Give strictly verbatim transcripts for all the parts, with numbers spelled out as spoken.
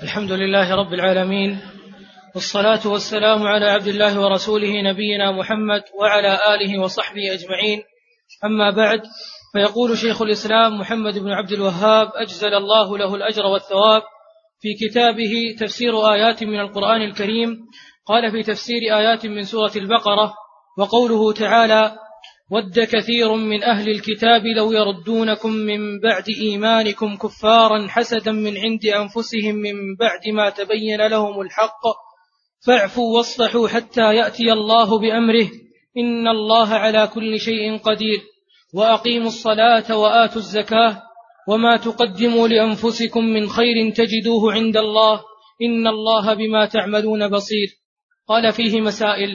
الحمد لله رب العالمين، والصلاة والسلام على عبد الله ورسوله نبينا محمد وعلى آله وصحبه أجمعين. أما بعد، فيقول شيخ الإسلام محمد بن عبد الوهاب أجزل الله له الأجر والثواب في كتابه تفسير آيات من القرآن الكريم، قال في تفسير آيات من سورة البقرة: وقوله تعالى: ود كثير من أهل الكتاب لو يردونكم من بعد إيمانكم كفارا حسدا من عند أنفسهم من بعد ما تبين لهم الحق فاعفوا واصفحوا حتى يأتي الله بأمره إن الله على كل شيء قدير وأقيموا الصلاة وآتوا الزكاة وما تقدموا لأنفسكم من خير تجدوه عند الله إن الله بما تعملون بصير. قال فيه مسائل: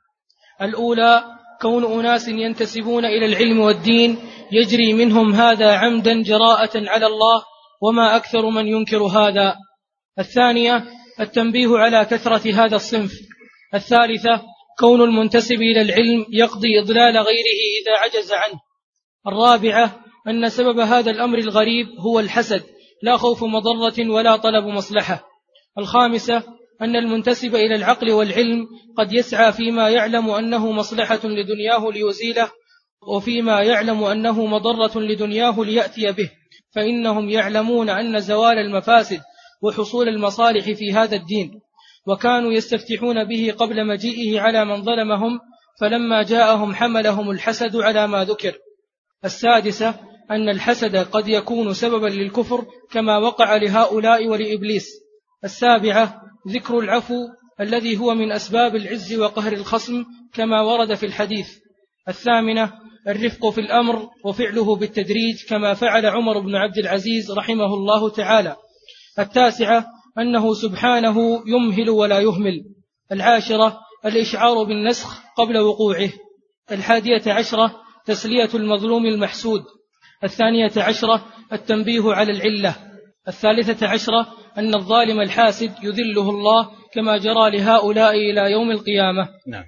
الأولى: كون أناس ينتسبون إلى العلم والدين يجري منهم هذا عمدا جراءة على الله، وما أكثر من ينكر هذا. الثانية: التنبيه على كثرة هذا الصنف. الثالثة: كون المنتسب إلى العلم يقضي إضلال غيره إذا عجز عنه. الرابعة: أن سبب هذا الأمر الغريب هو الحسد، لا خوف مضرة ولا طلب مصلحة. الخامسة: أن المنتسب إلى العقل والعلم قد يسعى فيما يعلم أنه مصلحة لدنياه ليزيله، وفيما يعلم أنه مضرة لدنياه ليأتي به، فإنهم يعلمون أن زوال المفاسد وحصول المصالح في هذا الدين، وكانوا يستفتحون به قبل مجيئه على من ظلمهم، فلما جاءهم حملهم الحسد على ما ذكر. السادسة: أن الحسد قد يكون سببا للكفر كما وقع لهؤلاء ولإبليس. السابعة: ذكر العفو الذي هو من أسباب العز وقهر الخصم كما ورد في الحديث. الثامنة: الرفق في الأمر وفعله بالتدريج كما فعل عمر بن عبد العزيز رحمه الله تعالى. التاسعة: أنه سبحانه يمهل ولا يهمل. العاشرة: الإشعار بالنسخ قبل وقوعه. الحادية عشرة: تسلية المظلوم المحسود. الثانية عشرة: التنبيه على العلة. الثالثة عشرة: أن الظالم الحاسد يذله الله كما جرى لهؤلاء إلى يوم القيامة. نعم.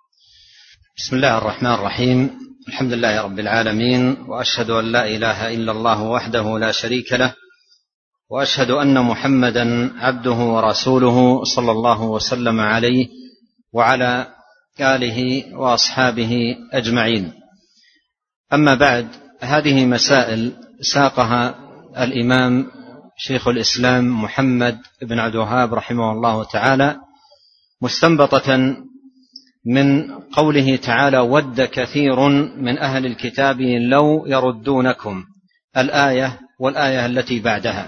بسم الله الرحمن الرحيم. الحمد لله رب العالمين، وأشهد أن لا إله إلا الله وحده لا شريك له، وأشهد أن محمدا عبده ورسوله صلى الله وسلم عليه وعلى آله وأصحابه أجمعين. أما بعد، هذه مسائل ساقها الإمام شيخ الإسلام محمد بن عبد الوهاب رحمه الله تعالى مستنبطة من قوله تعالى: ود كثير من أهل الكتاب لو يردونكم، الآية والآية التي بعدها،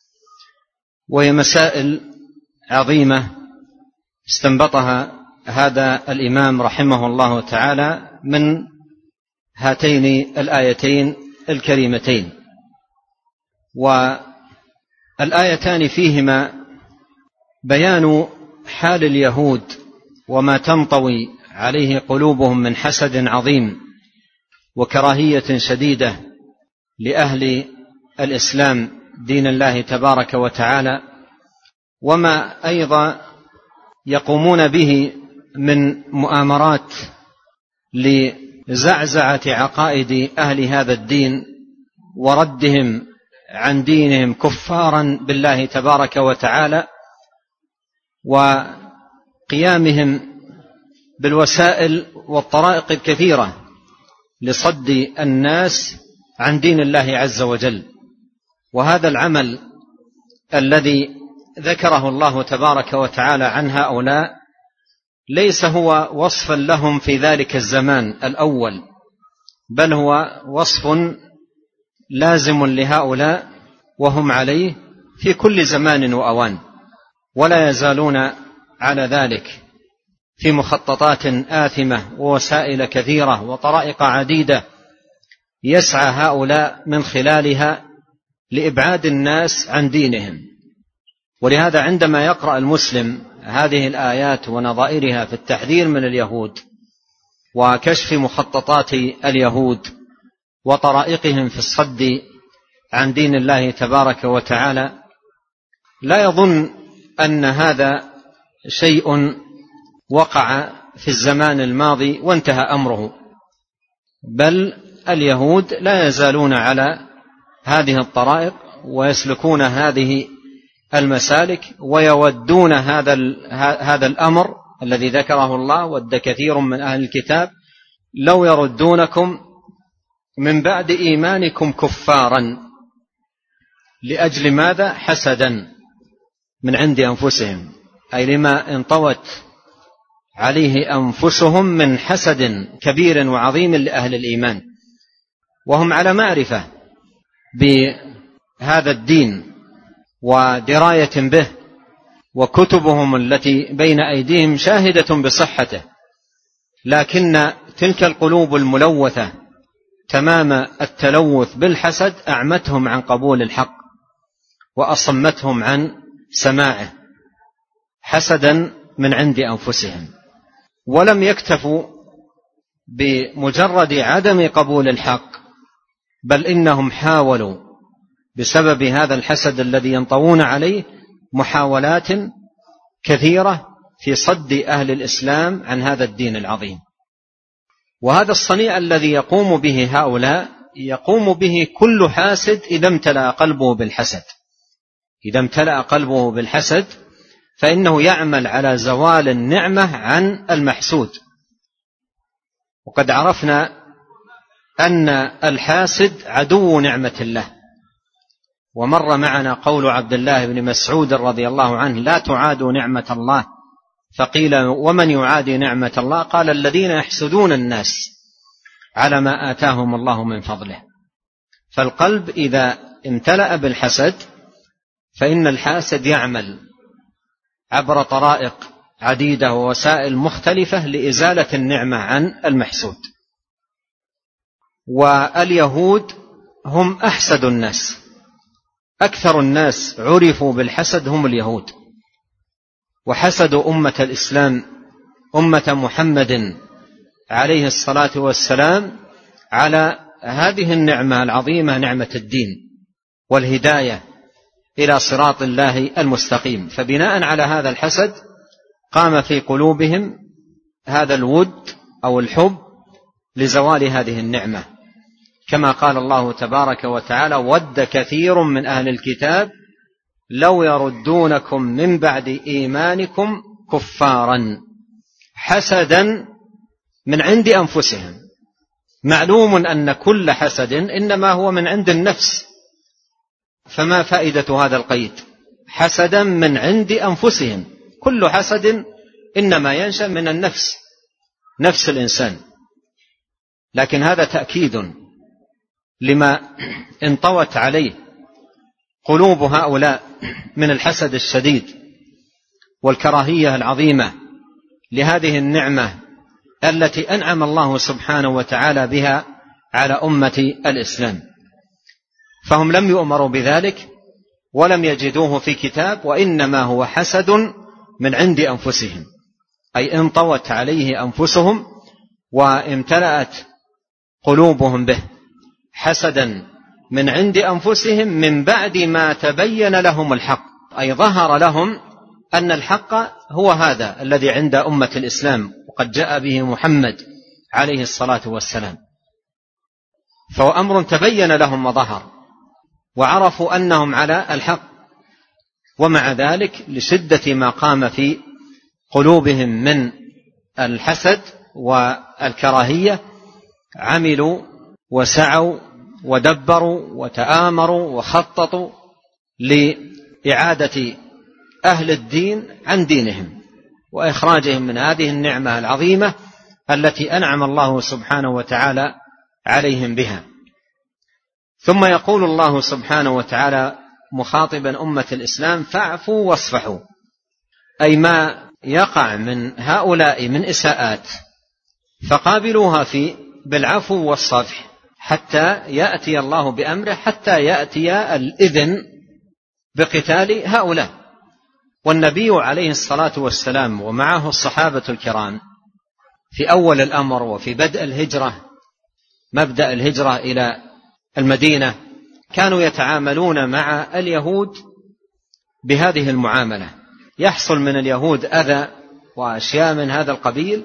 وهي مسائل عظيمة استنبطها هذا الإمام رحمه الله تعالى من هاتين الآيتين الكريمتين. والآيتان فيهما بيان حال اليهود وما تنطوي عليه قلوبهم من حسد عظيم وكراهية شديدة لأهل الإسلام دين الله تبارك وتعالى، وما أيضا يقومون به من مؤامرات لزعزعة عقائد أهل هذا الدين وردهم عن دينهم كفارا بالله تبارك وتعالى، وقيامهم بالوسائل والطرائق الكثيرة لصد الناس عن دين الله عز وجل. وهذا العمل الذي ذكره الله تبارك وتعالى عن هؤلاء ليس هو وصفا لهم في ذلك الزمان الأول، بل هو وصف لازم لهؤلاء وهم عليه في كل زمان وأوان، ولا يزالون على ذلك في مخططات آثمة ووسائل كثيرة وطرائق عديدة يسعى هؤلاء من خلالها لإبعاد الناس عن دينهم. ولهذا عندما يقرأ المسلم هذه الآيات ونظائرها في التحذير من اليهود وكشف مخططات اليهود وطرائقهم في الصد عن دين الله تبارك وتعالى، لا يظن أن هذا شيء وقع في الزمان الماضي وانتهى أمره، بل اليهود لا يزالون على هذه الطرائق ويسلكون هذه المسالك ويودون هذا هذا الأمر الذي ذكره الله. ود كثير من أهل الكتاب لو يردونكم من بعد إيمانكم كفارا لأجل ماذا؟ حسدا من عند أنفسهم، أي لما انطوت عليه أنفسهم من حسد كبير وعظيم لأهل الإيمان، وهم على معرفة بهذا الدين ودراية به، وكتبهم التي بين أيديهم شاهدة بصحته، لكن تلك القلوب الملوثة تمام التلوث بالحسد أعمتهم عن قبول الحق وأصمتهم عن سماعه حسدا من عند أنفسهم. ولم يكتفوا بمجرد عدم قبول الحق، بل إنهم حاولوا بسبب هذا الحسد الذي ينطوون عليه محاولات كثيرة في صد أهل الإسلام عن هذا الدين العظيم. وهذا الصنيع الذي يقوم به هؤلاء يقوم به كل حاسد إذا امتلأ قلبه بالحسد. إذا امتلأ قلبه بالحسد فإنه يعمل على زوال النعمة عن المحسود. وقد عرفنا أن الحاسد عدو نعمة الله، ومر معنا قول عبد الله بن مسعود رضي الله عنه: لا تعادوا نعمة الله. فقيل: ومن يعادي نعمة الله؟ قال: الذين يحسدون الناس على ما آتاهم الله من فضله. فالقلب إذا امتلأ بالحسد فإن الحاسد يعمل عبر طرائق عديدة ووسائل مختلفة لإزالة النعمة عن المحسود. واليهود هم أحسد الناس، أكثر الناس عرفوا بالحسد هم اليهود، وحسدوا أمة الإسلام أمة محمد عليه الصلاة والسلام على هذه النعمة العظيمة، نعمة الدين والهداية إلى صراط الله المستقيم. فبناء على هذا الحسد قام في قلوبهم هذا الود أو الحب لزوال هذه النعمة، كما قال الله تبارك وتعالى: ود كثير من أهل الكتاب لو يردونكم من بعد إيمانكم كفارا حسدا من عند أنفسهم. معلوم أن كل حسد إنما هو من عند النفس، فما فائدة هذا القيد؟ حسدا من عند أنفسهم. كل حسد إنما ينشأ من النفس، نفس الإنسان. لكن هذا تأكيد لما انطوت عليه قلوب هؤلاء من الحسد الشديد والكراهية العظيمة لهذه النعمة التي أنعم الله سبحانه وتعالى بها على أمة الإسلام. فهم لم يؤمروا بذلك ولم يجدوه في كتاب، وإنما هو حسد من عند أنفسهم، أي انطوت عليه أنفسهم وامتلأت قلوبهم به حسدا من عند أنفسهم من بعد ما تبين لهم الحق، أي ظهر لهم أن الحق هو هذا الذي عند أمة الإسلام وقد جاء به محمد عليه الصلاة والسلام. فهو أمر تبين لهم وظهر وعرفوا أنهم على الحق، ومع ذلك لشدة ما قام في قلوبهم من الحسد والكراهية عملوا وسعوا ودبروا وتآمروا وخططوا لإعادة أهل الدين عن دينهم وإخراجهم من هذه النعمة العظيمة التي أنعم الله سبحانه وتعالى عليهم بها. ثم يقول الله سبحانه وتعالى مخاطبا أمة الإسلام: فاعفوا واصفحوا، أي ما يقع من هؤلاء من إساءات فقابلوها في بالعفو والصفح حتى يأتي الله بأمره، حتى يأتي الإذن بقتال هؤلاء. والنبي عليه الصلاة والسلام ومعه الصحابة الكرام في أول الأمر وفي بدء الهجرة، مبدأ الهجرة إلى المدينة، كانوا يتعاملون مع اليهود بهذه المعاملة. يحصل من اليهود أذى وأشياء من هذا القبيل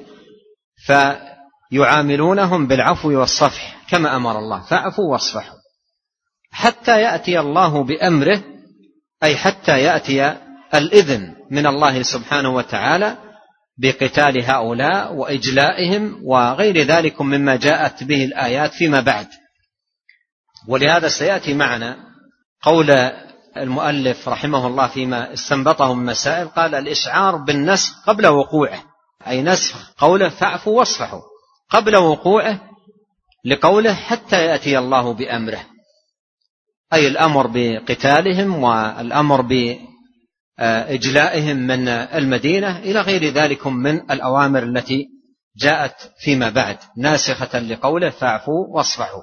فيعاملونهم بالعفو والصفح كما أمر الله: فاعفوا واصفحوا، حتى يأتي الله بأمره أي حتى يأتي الإذن من الله سبحانه وتعالى بقتال هؤلاء وإجلائهم وغير ذلك مما جاءت به الآيات فيما بعد. ولهذا سيأتي معنا قول المؤلف رحمه الله فيما استنبطه من مسائل، قال الإشعار بالنسخ قبل وقوعه، أي نسخ قوله فاعفوا واصفحوا قبل وقوعه، لقوله حتى يأتي الله بأمره، أي الأمر بقتالهم والأمر بإجلائهم من المدينة إلى غير ذلك من الأوامر التي جاءت فيما بعد ناسخة لقوله فاعفوا واصفحوا.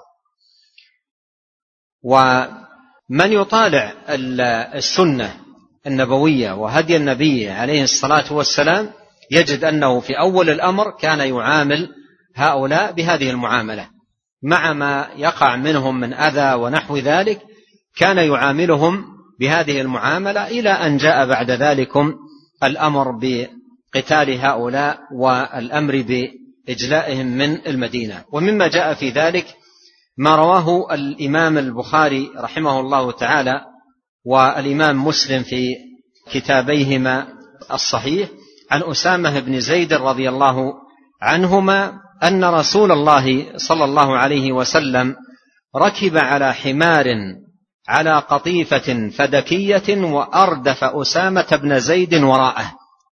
ومن يطالع السنة النبوية وهدي النبي عليه الصلاة والسلام يجد أنه في أول الأمر كان يعامل هؤلاء بهذه المعاملة، مع ما يقع منهم من أذى ونحو ذلك كان يعاملهم بهذه المعاملة، إلى أن جاء بعد ذلك الأمر بقتال هؤلاء والأمر بإجلائهم من المدينة. ومما جاء في ذلك ما رواه الإمام البخاري رحمه الله تعالى والإمام مسلم في كتابيهما الصحيح عن أسامة بن زيد رضي الله عنهما أن رسول الله صلى الله عليه وسلم ركب على حمار على قطيفة فدكية وأردف أسامة بن زيد وراءه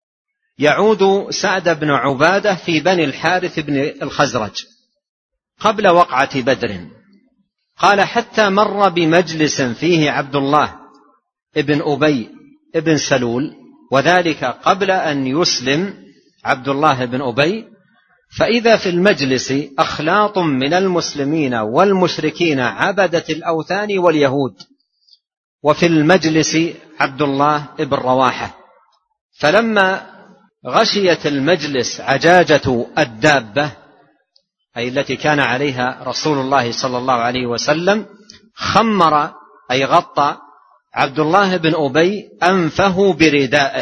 يعود سعد بن عبادة في بني الحارث بن الخزرج قبل وقعة بدر. قال حتى مر بمجلس فيه عبد الله ابن أبي ابن سلول، وذلك قبل أن يسلم عبد الله بن أبي، فإذا في المجلس أخلاط من المسلمين والمشركين عبدة الأوثان واليهود، وفي المجلس عبد الله بن رواحة. فلما غشيت المجلس عجاجة الدابة، أي التي كان عليها رسول الله صلى الله عليه وسلم، خمر أي غطى عبد الله بن أبي أنفه بردائه،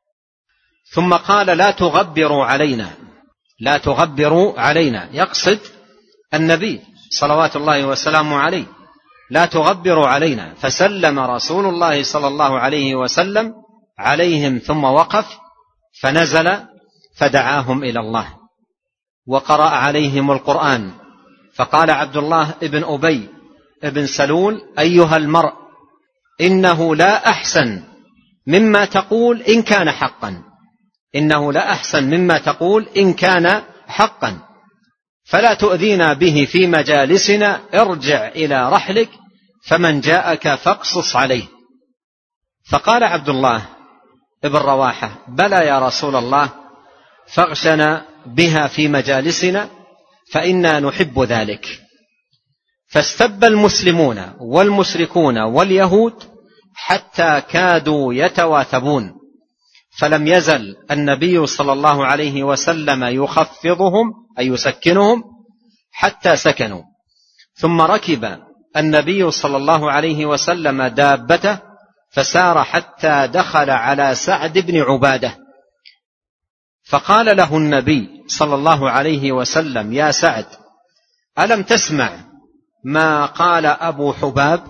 ثم قال لا تغبروا علينا لا تغبروا علينا، يقصد النبي صلوات الله وسلامه عليه، لا تغبروا علينا. فسلم رسول الله صلى الله عليه وسلم عليهم ثم وقف فنزل فدعاهم إلى الله وقرأ عليهم القرآن. فقال عبد الله بن أبي بن سلول أيها المرء إنه لا أحسن مما تقول إن كان حقا إنه لا أحسن مما تقول إن كان حقا فلا تؤذينا به في مجالسنا، ارجع إلى رحلك فمن جاءك فاقصص عليه. فقال عبد الله بن رواحة بلى يا رسول الله، فاغشنا بها في مجالسنا فإنا نحب ذلك. فاستب المسلمون والمشركون واليهود حتى كادوا يتواثبون، فلم يزل النبي صلى الله عليه وسلم يخفضهم أي يسكنهم حتى سكنوا. ثم ركب النبي صلى الله عليه وسلم دابته فسار حتى دخل على سعد بن عبادة، فقال له النبي صلى الله عليه وسلم يا سعد ألم تسمع ما قال أبو حباب؟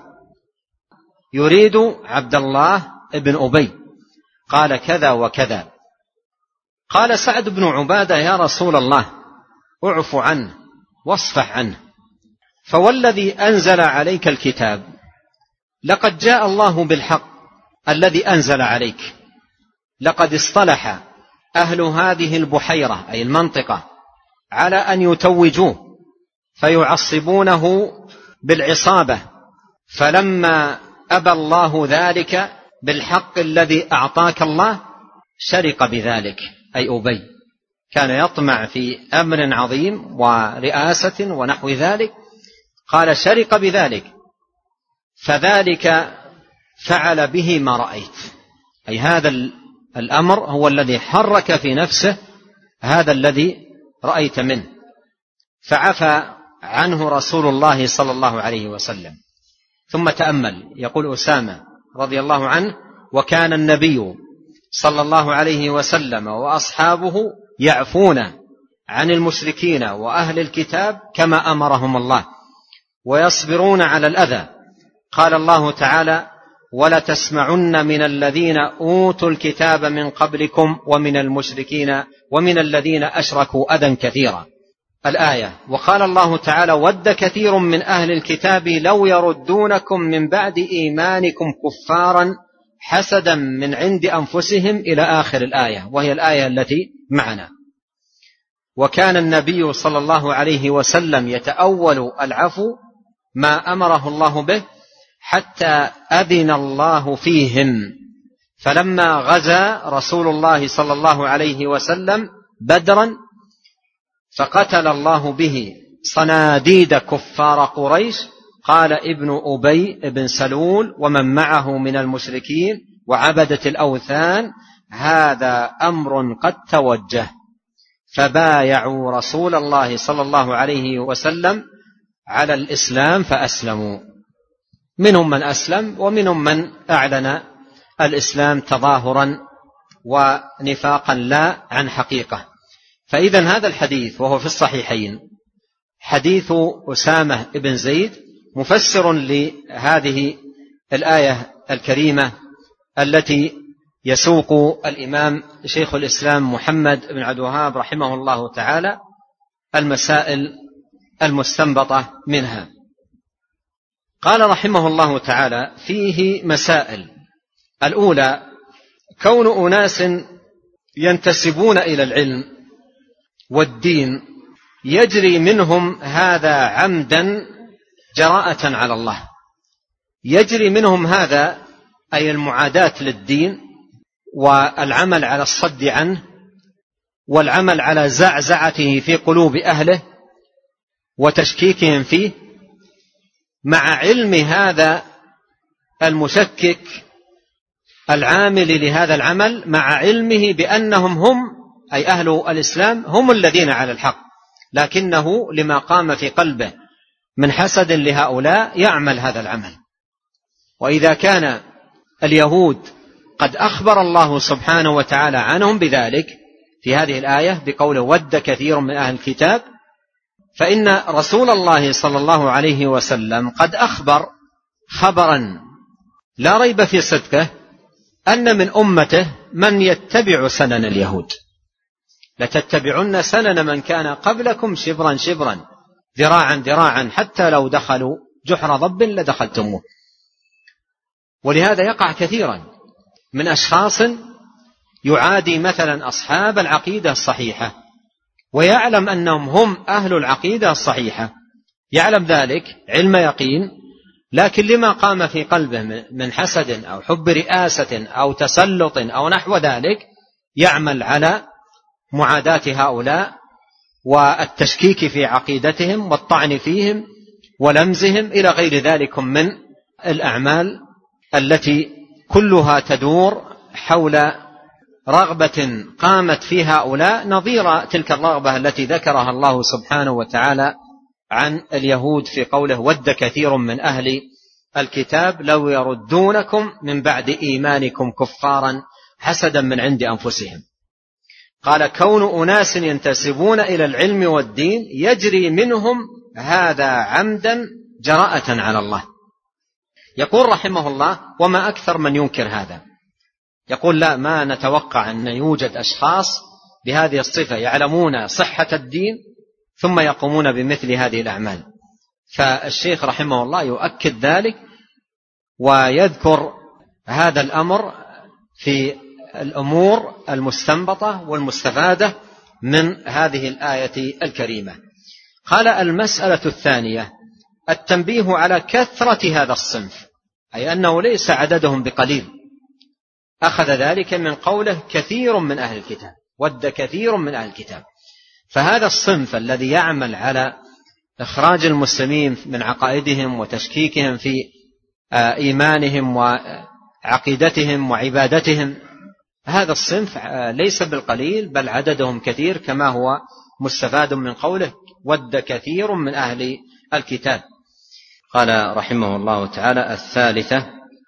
يريد عبد الله بن أبي. قال كذا وكذا. قال سعد بن عبادة يا رسول الله اعف عنه واصفح عنه، فوالذي أنزل عليك الكتاب لقد جاء الله بالحق الذي أنزل عليك، لقد اصطلح أهل هذه البحيرة أي المنطقة على أن يتوجوه فيعصبونه بالعصابة، فلما أبى الله ذلك بالحق الذي أعطاك الله شرق بذلك، أي أبي كان يطمع في أمر عظيم ورئاسة ونحو ذلك، قال شرق بذلك، فذلك فعل به ما رأيت، أي هذا الأمر هو الذي حرك في نفسه هذا الذي رأيت منه، فعفى عنه رسول الله صلى الله عليه وسلم. ثم تأمل، يقول أسامة رضي الله عنه وكان النبي صلى الله عليه وسلم وأصحابه يعفون عن المشركين وأهل الكتاب كما أمرهم الله ويصبرون على الأذى. قال الله تعالى ولتسمعن من الذين أوتوا الكتاب من قبلكم ومن المشركين ومن الذين أشركوا أذى كثيرا الآية. وقال الله تعالى ود كثير من أهل الكتاب لو يردونكم من بعد إيمانكم كفارا حسدا من عند أنفسهم إلى آخر الآية، وهي الآية التي معنا. وكان النبي صلى الله عليه وسلم يتأول العفو ما أمره الله به حتى أذن الله فيهم، فلما غزا رسول الله صلى الله عليه وسلم بدرا فقتل الله به صناديد كفار قريش، قال ابن أبي بن سلول ومن معه من المشركين وعبدة الأوثان هذا أمر قد توجه، فبايعوا رسول الله صلى الله عليه وسلم على الإسلام فأسلموا. منهم من أسلم ومنهم من أعلن الإسلام تظاهرا ونفاقا لا عن حقيقة. فإذن هذا الحديث وهو في الصحيحين حديث أسامة بن زيد مفسر لهذه الآية الكريمة التي يسوق الإمام شيخ الإسلام محمد بن عبد الوهاب رحمه الله تعالى المسائل المستنبطة منها. قال رحمه الله تعالى فيه مسائل. الأولى كون أناس ينتسبون إلى العلم والدين يجري منهم هذا عمدا جراءة على الله، يجري منهم هذا أي المعاداة للدين والعمل على الصد عنه والعمل على زعزعته في قلوب أهله وتشكيكهم فيه، مع علم هذا المشكك العامل لهذا العمل مع علمه بأنهم هم أي أهل الإسلام هم الذين على الحق، لكنه لما قام في قلبه من حسد لهؤلاء يعمل هذا العمل. وإذا كان اليهود قد أخبر الله سبحانه وتعالى عنهم بذلك في هذه الآية بقوله ود كثير من أهل الكتاب، فإن رسول الله صلى الله عليه وسلم قد أخبر خبرا لا ريب في صدقه أن من أمته من يتبع سنن اليهود، لتتبعن سنن من كان قبلكم شبرا شبرا ذراعا ذراعا حتى لو دخلوا جحر ضب لدخلتموه. ولهذا يقع كثيرا من أشخاص يعادي مثلا أصحاب العقيدة الصحيحة ويعلم أنهم هم أهل العقيدة الصحيحة، يعلم ذلك علم يقين، لكن لما قام في قلبه من حسد أو حب رئاسة أو تسلط أو نحو ذلك يعمل على معاداة هؤلاء والتشكيك في عقيدتهم والطعن فيهم ولمزهم إلى غير ذلك من الأعمال التي كلها تدور حول رغبة قامت في هؤلاء نظير تلك الرغبة التي ذكرها الله سبحانه وتعالى عن اليهود في قوله ود كثير من أهل الكتاب لو يردونكم من بعد إيمانكم كفارا حسدا من عند أنفسهم. قال كون أناس ينتسبون إلى العلم والدين يجري منهم هذا عمدا جراءة على الله. يقول رحمه الله وما أكثر من ينكر هذا، يقول لا ما نتوقع أن يوجد أشخاص بهذه الصفة يعلمون صحة الدين ثم يقومون بمثل هذه الأعمال. فالشيخ رحمه الله يؤكد ذلك ويذكر هذا الأمر في الأمور المستنبطة والمستفادة من هذه الآية الكريمة. قال المسألة الثانية التنبيه على كثرة هذا الصنف، أي أنه ليس عددهم بقليل، أخذ ذلك من قوله كثير من أهل الكتاب ود كثير من أهل الكتاب. فهذا الصنف الذي يعمل على إخراج المسلمين من عقائدهم وتشكيكهم في إيمانهم وعقيدتهم وعبادتهم، هذا الصنف ليس بالقليل بل عددهم كثير كما هو مستفاد من قوله ود كثير من أهل الكتاب. قال رحمه الله تعالى الثالثة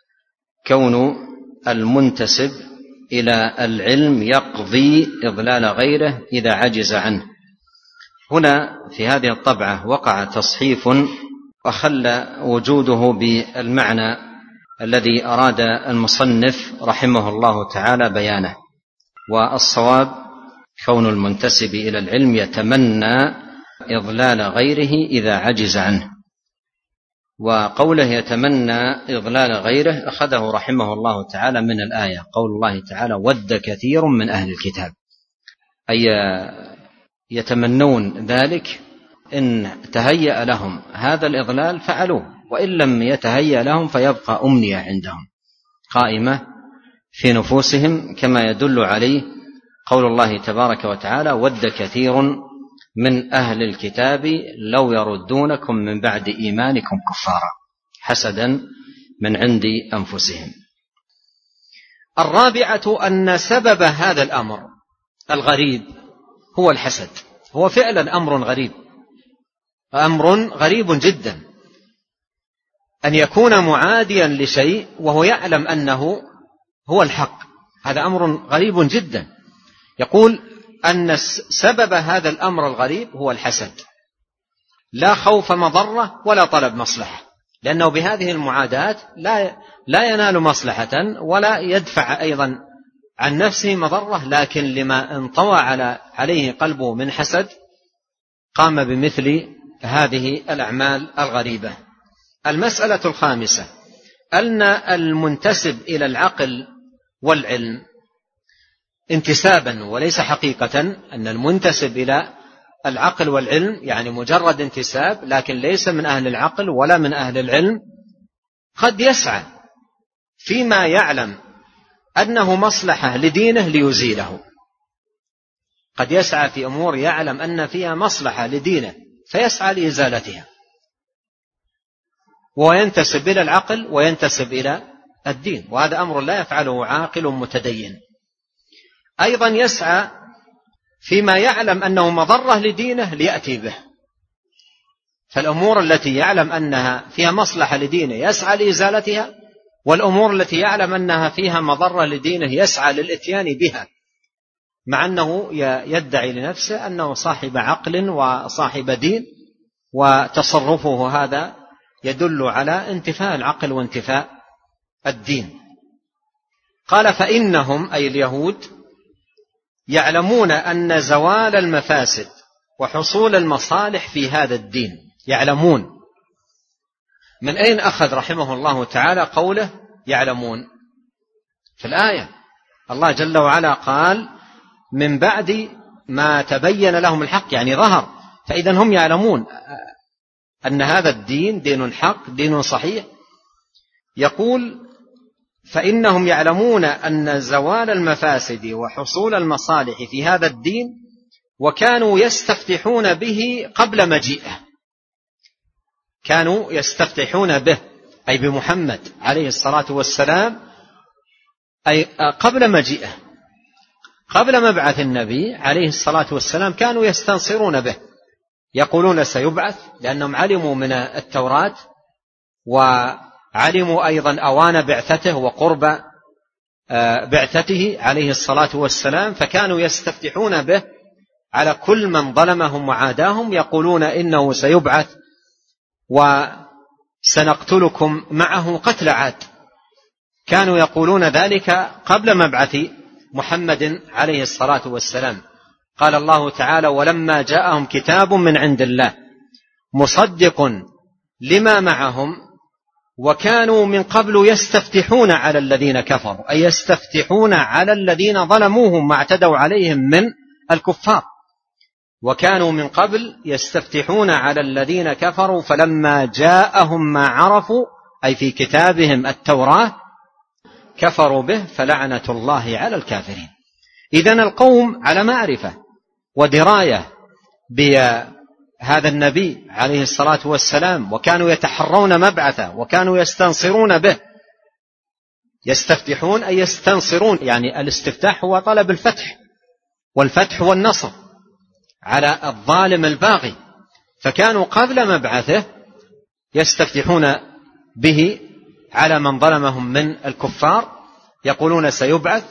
كون المنتسب إلى العلم يقضي إضلال غيره إذا عجز عنه. هنا في هذه الطبعة وقع تصحيف وخلى وجوده بالمعنى الذي أراد المصنف رحمه الله تعالى بيانه. والصواب كون المنتسب إلى العلم يتمنى إضلال غيره إذا عجز عنه. وقوله يتمنى إضلال غيره أخذه رحمه الله تعالى من الآية، قول الله تعالى ود كثير من أهل الكتاب، أي يتمنون ذلك، إن تهيأ لهم هذا الإضلال فعلوه، وإن لم يتهيأ لهم فيبقى أمنية عندهم قائمة في نفوسهم، كما يدل عليه قول الله تبارك وتعالى ود كثير من أهل الكتاب لو يردونكم من بعد إيمانكم كفارا حسدا من عند أنفسهم. الرابعة أن سبب هذا الأمر الغريب هو الحسد. هو فعلا أمر غريب، أمر غريب جدا أن يكون معاديا لشيء وهو يعلم أنه هو الحق، هذا أمر غريب جدا. يقول أن سبب هذا الأمر الغريب هو الحسد، لا خوف مضرة ولا طلب مصلحة، لأنه بهذه المعاداة لا لا ينال مصلحة ولا يدفع أيضا عن نفسه مضرة، لكن لما انطوى على عليه قلبه من حسد قام بمثل هذه الأعمال الغريبة. المسألة الخامسة أن المنتسب إلى العقل والعلم انتسابا وليس حقيقة، أن المنتسب إلى العقل والعلم يعني مجرد انتساب، لكن ليس من أهل العقل ولا من أهل العلم، قد يسعى فيما يعلم أنه مصلحة لدينه ليزيله، قد يسعى في أمور يعلم أن فيها مصلحة لدينه فيسعى لإزالتها، وينتسب إلى العقل وينتسب إلى الدين، وهذا أمر لا يفعله عاقل متدين. أيضا يسعى فيما يعلم أنه مضرة لدينه ليأتي به، فالأمور التي يعلم أنها فيها مصلحة لدينه يسعى لإزالتها، والأمور التي يعلم أنها فيها مضرة لدينه يسعى للإتيان بها، مع أنه يدعي لنفسه أنه صاحب عقل وصاحب دين، وتصرفه هذا يدل على انتفاء العقل وانتفاء الدين. قال فإنهم أي اليهود يعلمون أن زوال المفاسد وحصول المصالح في هذا الدين، يعلمون. من أين أخذ رحمه الله تعالى قوله يعلمون؟ في الآية الله جل وعلا قال من بعد ما تبين لهم الحق، يعني ظهر، فإذا هم يعلمون أن هذا الدين دين حق دين صحيح. يقول فإنهم يعلمون أن زوال المفاسد وحصول المصالح في هذا الدين وكانوا يستفتحون به قبل مجيئه، كانوا يستفتحون به أي بمحمد عليه الصلاة والسلام، أي قبل مجيئه، قبل مبعث النبي عليه الصلاة والسلام كانوا يستنصرون به، يقولون سيبعث، لأنهم علموا من التوراة وعلموا أيضا أوان بعثته وقرب بعثته عليه الصلاة والسلام، فكانوا يستفتحون به على كل من ظلمهم وعاداهم، يقولون إنه سيبعث وسنقتلكم معه قتل عاد، كانوا يقولون ذلك قبل مبعث محمد عليه الصلاة والسلام. قال الله تعالى ولما جاءهم كتاب من عند الله مصدق لما معهم وكانوا من قبل يستفتحون على الذين كفروا، أي يستفتحون على الذين ظلموهم ما اعتدوا عليهم من الكفار، وكانوا من قبل يستفتحون على الذين كفروا فلما جاءهم ما عرفوا أي في كتابهم التوراة كفروا به فلعنة الله على الكافرين. إذن القوم على معرفة ودراية بهذا النبي عليه الصلاة والسلام، وكانوا يتحرون مبعثه وكانوا يستنصرون به. يستفتحون أي يستنصرون، يعني الاستفتاح هو طلب الفتح، والفتح هو النصر على الظالم الباغي، فكانوا قبل مبعثه يستفتحون به على من ظلمهم من الكفار، يقولون سيبعث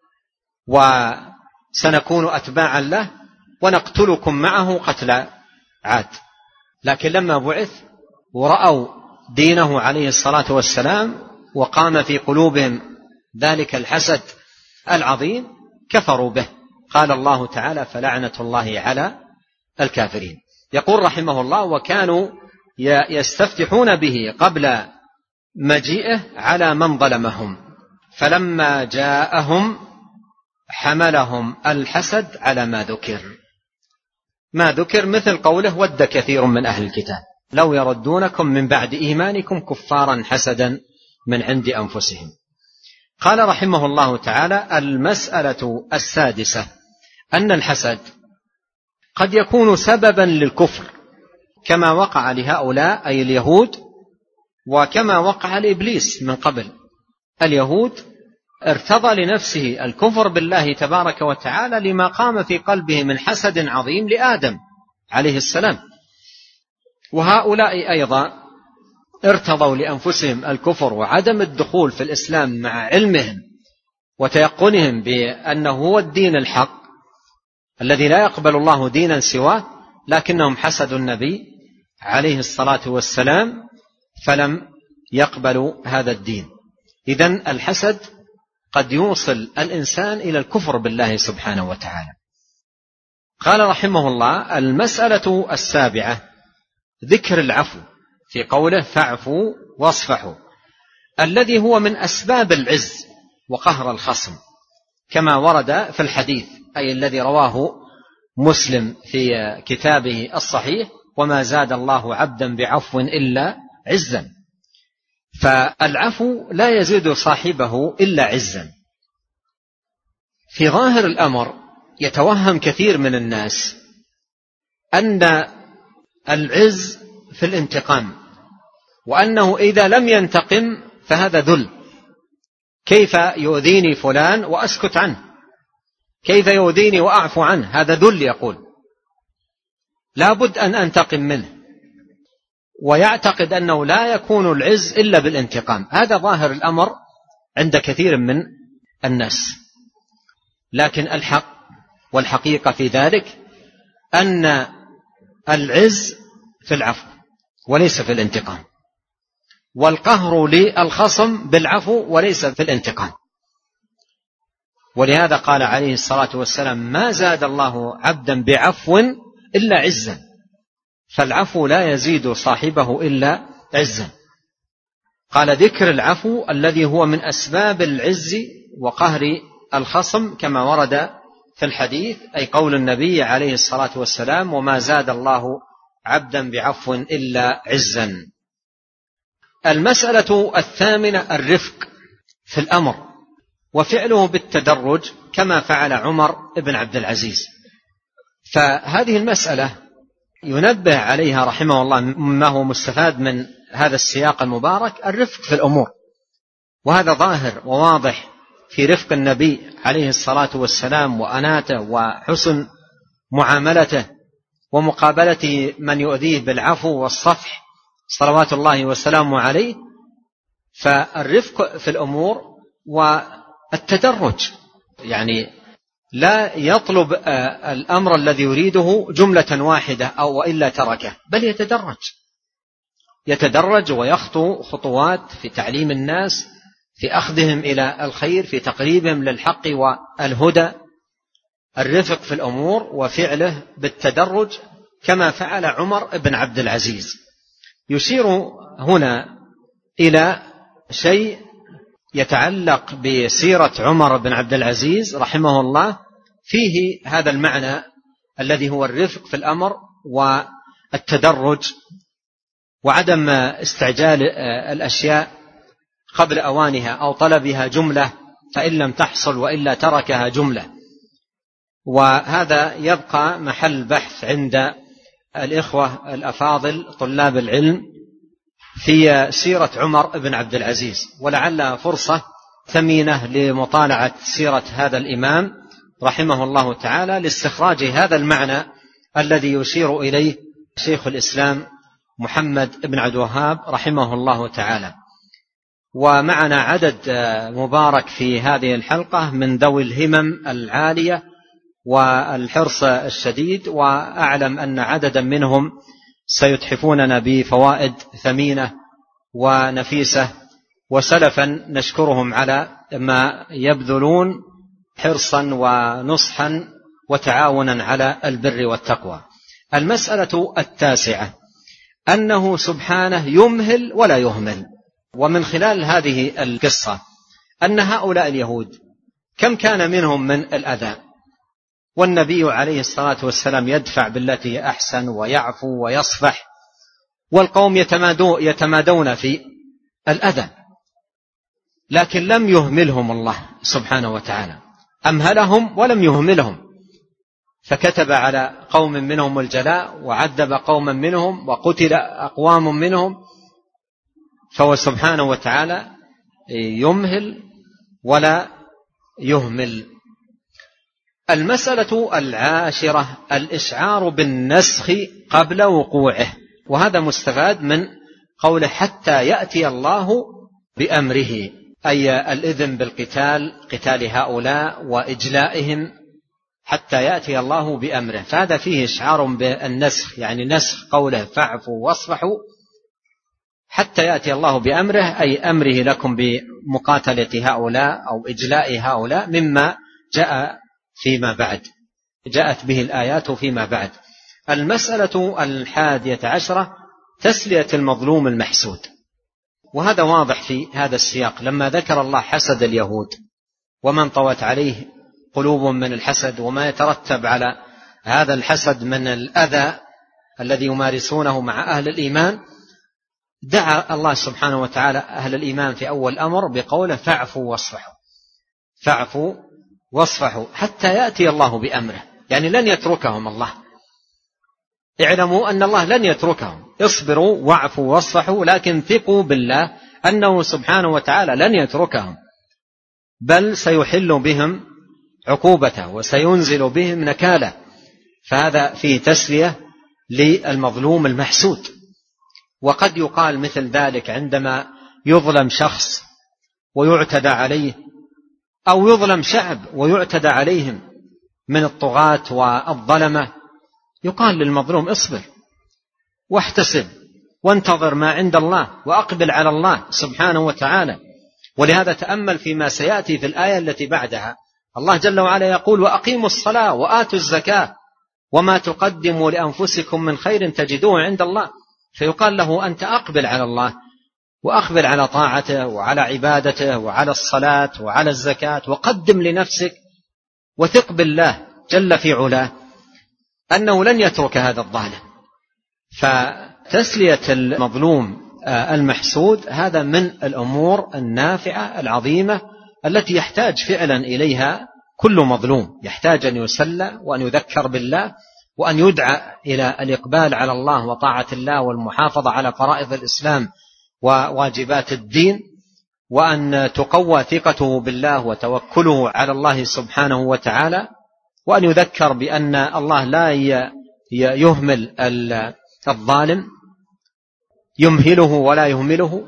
وسنكون أتباعا له ونقتلكم معه قتل عاد. لكن لما بعث ورأوا دينه عليه الصلاة والسلام وقام في قلوبهم ذلك الحسد العظيم كفروا به. قال الله تعالى: فلعنة الله على الكافرين. يقول رحمه الله: وكانوا يستفتحون به قبل مجيئه على من ظلمهم، فلما جاءهم حملهم الحسد على ما ذكر. ما ذكر مثل قوله: ود كثير من أهل الكتاب لو يردونكم من بعد إيمانكم كفارا حسدا من عند أنفسهم. قال رحمه الله تعالى: المسألة السادسة أن الحسد قد يكون سببا للكفر كما وقع لهؤلاء أي اليهود، وكما وقع لإبليس من قبل. اليهود ارتضى لنفسه الكفر بالله تبارك وتعالى لما قام في قلبه من حسد عظيم لآدم عليه السلام، وهؤلاء أيضا ارتضوا لأنفسهم الكفر وعدم الدخول في الإسلام مع علمهم وتيقنهم بأنه هو الدين الحق الذي لا يقبل الله دينا سواه، لكنهم حسدوا النبي عليه الصلاة والسلام فلم يقبلوا هذا الدين. إذن الحسد قد يوصل الإنسان إلى الكفر بالله سبحانه وتعالى. قال رحمه الله: المسألة السابعة ذكر العفو في قوله: فاعفوا واصفحوا، الذي هو من أسباب العز وقهر الخصم كما ورد في الحديث، أي الذي رواه مسلم في كتابه الصحيح: وما زاد الله عبدا بعفو إلا عزا. فالعفو لا يزيد صاحبه إلا عزا. في ظاهر الأمر يتوهم كثير من الناس أن العز في الانتقام، وأنه إذا لم ينتقم فهذا ذل. كيف يؤذيني فلان وأسكت عنه؟ كيف يؤذيني وأعفو عنه؟ هذا ذل. يقول لا بد أن أنتقم منه، ويعتقد أنه لا يكون العز إلا بالانتقام. هذا ظاهر الأمر عند كثير من الناس، لكن الحق والحقيقة في ذلك أن العز في العفو وليس في الانتقام، والقهر للخصم بالعفو وليس في الانتقام. ولهذا قال عليه الصلاة والسلام: ما زاد الله عبدا بعفو إلا عزا. فالعفو لا يزيد صاحبه إلا عزا. قال: ذكر العفو الذي هو من أسباب العز وقهر الخصم كما ورد في الحديث، أي قول النبي عليه الصلاة والسلام: وما زاد الله عبدا بعفو إلا عزا. المسألة الثامنة الرفق في الأمر وفعله بالتدرج كما فعل عمر بن عبد العزيز. فهذه المسألة ينبه عليها رحمه الله مما هو مستفاد من هذا السياق المبارك: الرفق في الأمور. وهذا ظاهر وواضح في رفق النبي عليه الصلاة والسلام وأناته وحسن معاملته ومقابلة من يؤذيه بالعفو والصفح صلوات الله وسلامه عليه. فالرفق في الأمور والتدرج، يعني لا يطلب الأمر الذي يريده جملة واحدة أو وإلا تركه، بل يتدرج يتدرج ويخطو خطوات في تعليم الناس، في أخذهم إلى الخير، في تقريبهم للحق والهدى. الرفق في الأمور وفعله بالتدرج كما فعل عمر بن عبد العزيز. يشير هنا إلى شيء يتعلق بسيرة عمر بن عبد العزيز رحمه الله، فيه هذا المعنى الذي هو الرفق في الأمر والتدرج وعدم استعجال الأشياء قبل أوانها أو طلبها جملة فإن لم تحصل وإلا تركها جملة. وهذا يبقى محل بحث عند الإخوة الأفاضل طلاب العلم في سيرة عمر بن عبد العزيز، ولعل فرصة ثمينة لمطالعة سيرة هذا الإمام رحمه الله تعالى لاستخراج هذا المعنى الذي يشير إليه شيخ الإسلام محمد بن عبد الوهاب رحمه الله تعالى. ومعنا عدد مبارك في هذه الحلقة من ذوي الهمم العالية والحرص الشديد، وأعلم أن عددا منهم سيتحفوننا بفوائد ثمينة ونفيسة وسلفا نشكرهم على ما يبذلون حرصا ونصحا وتعاونا على البر والتقوى. المسألة التاسعة أنه سبحانه يمهل ولا يهمل. ومن خلال هذه القصة أن هؤلاء اليهود كم كان منهم من الأذى، والنبي عليه الصلاة والسلام يدفع بالتي هي أحسن ويعفو ويصفح، والقوم يتمادون في الأذى، لكن لم يهملهم الله سبحانه وتعالى، أمهلهم ولم يهملهم، فكتب على قوم منهم الجلاء وعذب قوما منهم وقتل أقوام منهم، فهو سبحانه وتعالى يمهل ولا يهمل. المسألة العاشرة الإشعار بالنسخ قبل وقوعه، وهذا مستفاد من قوله حتى يأتي الله بأمره، أي الإذن بالقتال، قتال هؤلاء وإجلائهم حتى يأتي الله بأمره، فهذا فيه إشعار بالنسخ، يعني نسخ قوله فاعفوا واصفحوا حتى يأتي الله بأمره، أي أمره لكم بمقاتلة هؤلاء أو إجلاء هؤلاء مما جاء فيما بعد، جاءت به الآيات فيما بعد. المسألة الحادية عشرة تسلية المظلوم المحسود، وهذا واضح في هذا السياق لما ذكر الله حسد اليهود ومن طوت عليه قلوب من الحسد وما يترتب على هذا الحسد من الأذى الذي يمارسونه مع أهل الإيمان. دعا الله سبحانه وتعالى أهل الإيمان في أول أمر بقوله فاعفوا واصفحوا، فاعفوا واصفحوا حتى يأتي الله بأمره، يعني لن يتركهم الله، اعلموا أن الله لن يتركهم، اصبروا واعفوا واصفحوا، لكن ثقوا بالله أنه سبحانه وتعالى لن يتركهم، بل سيحل بهم عقوبته وسينزل بهم نكاله. فهذا فيه تسلية للمظلوم المحسود. وقد يقال مثل ذلك عندما يظلم شخص ويعتدى عليه، أو يظلم شعب ويعتدى عليهم من الطغاة والظلمة، يقال للمظلوم اصبر واحتسب وانتظر ما عند الله وأقبل على الله سبحانه وتعالى. ولهذا تأمل فيما سيأتي في الآية التي بعدها، الله جل وعلا يقول وأقيموا الصلاة وآتوا الزكاة وما تقدموا لأنفسكم من خير تجدوه عند الله، فيقال له أنت أقبل على الله وأقبل على طاعته وعلى عبادته وعلى الصلاة وعلى الزكاة، وقدم لنفسك وثق بالله جل في علاه أنه لن يترك هذا الظالم. فتسلية المظلوم المحسود هذا من الأمور النافعة العظيمة التي يحتاج فعلا إليها كل مظلوم، يحتاج أن يسلى وأن يذكر بالله وأن يدعى إلى الإقبال على الله وطاعة الله والمحافظة على فرائض الإسلام وواجبات الدين، وأن تقوى ثقته بالله وتوكله على الله سبحانه وتعالى، وأن يذكر بأن الله لا يهمل الظالم، يمهله ولا يهمله،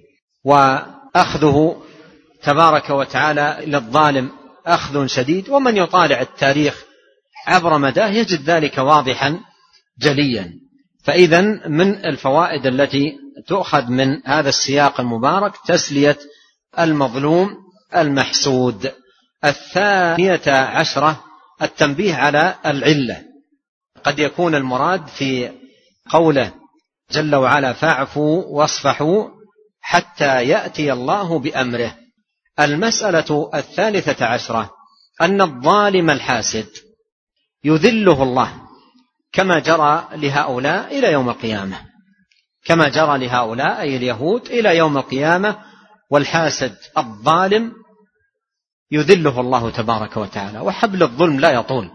وأخذه تبارك وتعالى للظالم أخذ شديد. ومن يطالع التاريخ عبر مداه يجد ذلك واضحا جليا. فإذن من الفوائد التي تؤخذ من هذا السياق المبارك تسلية المظلوم المحسود. الثانية عشرة التنبيه على العلة. قد يكون المراد في قوله جل وعلا فاعفوا واصفحوا حتى يأتي الله بأمره. المسألة الثالثة عشرة أن الظالم الحاسد يذله الله كما جرى لهؤلاء إلى يوم القيامة، كما جرى لهؤلاء أي اليهود إلى يوم القيامة. والحاسد الظالم يذله الله تبارك وتعالى، وحبل الظلم لا يطول،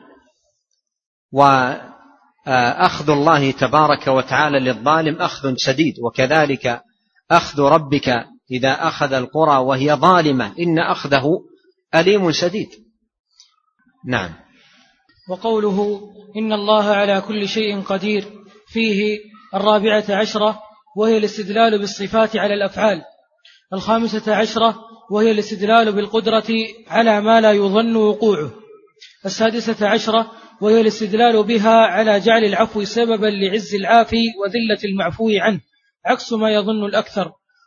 وأخذ الله تبارك وتعالى للظالم أخذ شديد، وكذلك أخذ ربك إذا أخذ القرى وهي ظالمة إن أخذه أليم شديد. نعم. وقوله إن الله على كل شيء قدير فيه الرابعة عشرة وهي الاستدلال بالصفات على الأفعال. الخامسة عشرة وهي الاستدلال بالقدرة على ما لا يظن وقوعه. السادسة عشرة وهي الاستدلال بها على جعل العفو سببا لعز العافي وذلة المعفو عنه عكس ما يظن الأكثر.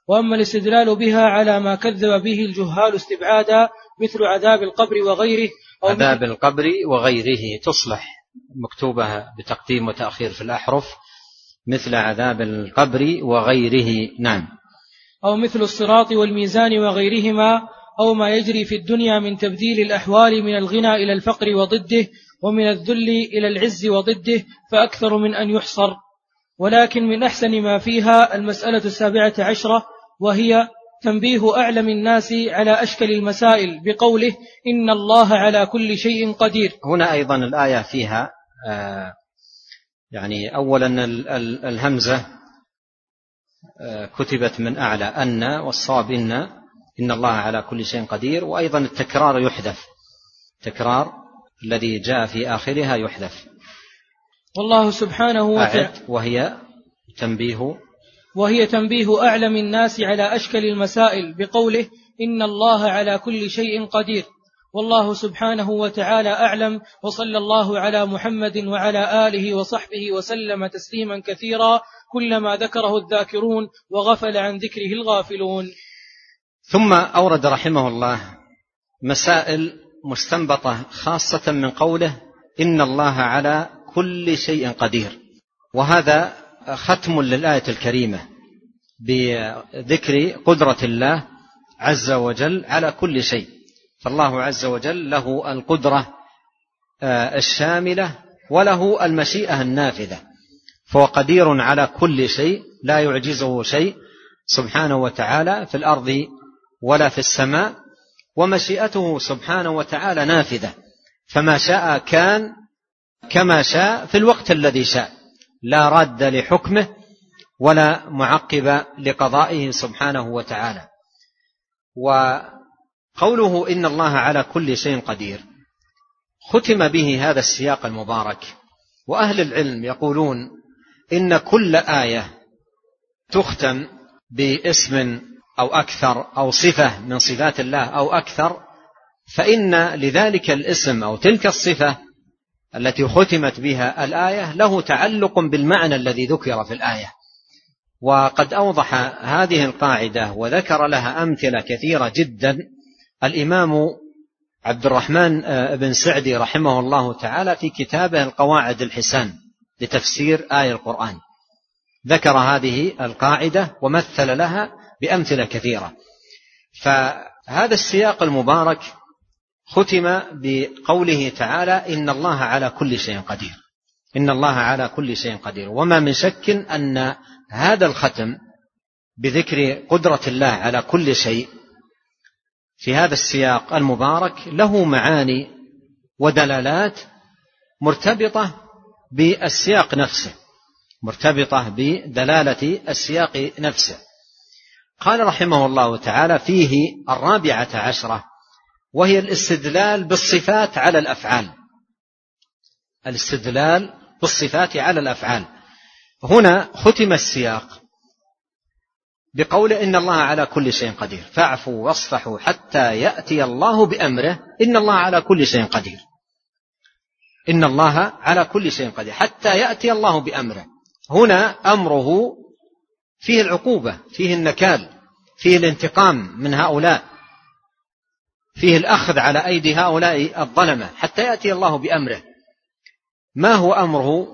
وأما الاستدلال بها على ما كذب به الجهال استبعادا مثل عذاب القبر وغيره أو عذاب القبر وغيره تصلح مكتوبة بتقديم وتأخير في الأحرف، مثل عذاب القبر وغيره. نعم. أو مثل الصراط والميزان وغيرهما، أو ما يجري في الدنيا من تبديل الأحوال من الغنى إلى الفقر وضده، ومن الذل إلى العز وضده، فأكثر من أن يحصر. ولكن من أحسن ما فيها المسألة السابعة عشرة، وهي تنبيه أعلم الناس على أشكل المسائل بقوله إن الله على كل شيء قدير. هنا أيضا الآية فيها آه يعني أولا الهمزة آه كتبت من أعلى أن، والصواب إن إن الله على كل شيء قدير، وأيضا التكرار يحذف، تكرار الذي جاء في آخرها يحذف. والله سبحانه وتعالى وهي تنبيه وهي تنبيه أعلم الناس على أشكال المسائل بقوله إن الله على كل شيء قدير. والله سبحانه وتعالى أعلم، وصلى الله على محمد وعلى آله وصحبه وسلم تسليما كثيرا، كلما ذكره الذاكرون وغفل عن ذكره الغافلون. ثم أورد رحمه الله مسائل مستنبطة خاصة من قوله إن الله على كل شيء قدير، وهذا ختم للآية الكريمة بذكر قدرة الله عز وجل على كل شيء. فالله عز وجل له القدرة الشاملة وله المشيئة النافذة، فهو قدير على كل شيء، لا يعجزه شيء سبحانه وتعالى في الأرض ولا في السماء، ومشيئته سبحانه وتعالى نافذة، فما شاء كان كما شاء في الوقت الذي شاء، لا راد لحكمه ولا معقب لقضائه سبحانه وتعالى. وقوله إن الله على كل شيء قدير ختم به هذا السياق المبارك. وأهل العلم يقولون إن كل آية تختم باسم أو أكثر أو صفة من صفات الله أو أكثر، فإن لذلك الاسم أو تلك الصفة التي ختمت بها الآية له تعلق بالمعنى الذي ذكر في الآية. وقد أوضح هذه القاعدة وذكر لها أمثلة كثيرة جدا الإمام عبد الرحمن بن سعدي رحمه الله تعالى في كتابه القواعد الحسان لتفسير آية القرآن، ذكر هذه القاعدة ومثل لها بأمثلة كثيرة. فهذا السياق المبارك ختم بقوله تعالى إن الله على كل شيء قدير، إن الله على كل شيء قدير. وما من شك أن هذا الختم بذكر قدرة الله على كل شيء في هذا السياق المبارك له معاني ودلالات مرتبطة بالسياق نفسه، مرتبطة بدلالة السياق نفسه. قال رحمه الله تعالى فيه الرابعة عشرة، وهي الاستدلال بالصفات على الأفعال، الاستدلال بالصفات على الأفعال. هنا ختم السياق بقول إن الله على كل شيء قدير، فاعفوا واصفحوا حتى يأتي الله بأمره، إن الله على كل شيء قدير، إن الله على كل شيء قدير حتى يأتي الله بأمره. هنا أمره فيه العقوبة، فيه النكال، فيه الانتقام من هؤلاء، فيه الأخذ على أيدي هؤلاء الظلمة حتى يأتي الله بأمره. ما هو أمره